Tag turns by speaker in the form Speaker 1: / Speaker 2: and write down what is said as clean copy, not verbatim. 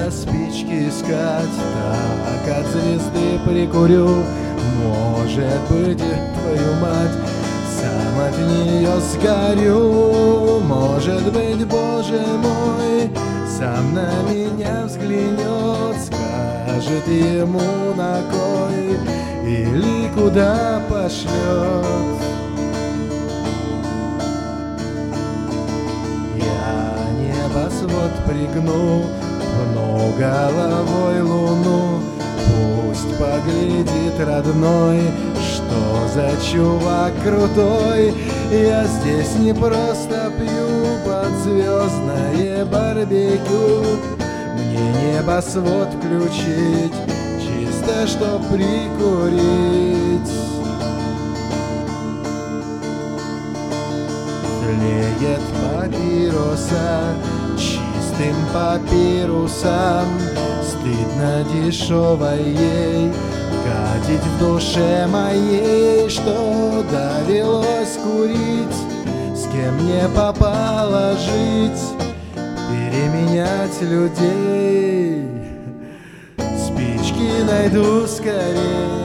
Speaker 1: я спички искать, так от звезды прикурю. Может быть, твою мать, сам от нее сгорю. Может быть, Боже мой, сам на меня взглянет, скажет ему на кой или куда пошлет. Я небосвод пригну, пну головой луну. Пусть поглядит родной, что за чувак крутой. Я здесь не просто пью под звездное барбекю. Мне небосвод включить, чисто чтоб прикурить. Тлеет папироса чистым папирусом. Стыдно дешевой ей катить в душе моей, что довелось курить, с кем мне попало жить, переменять людей. Спички найду скорей.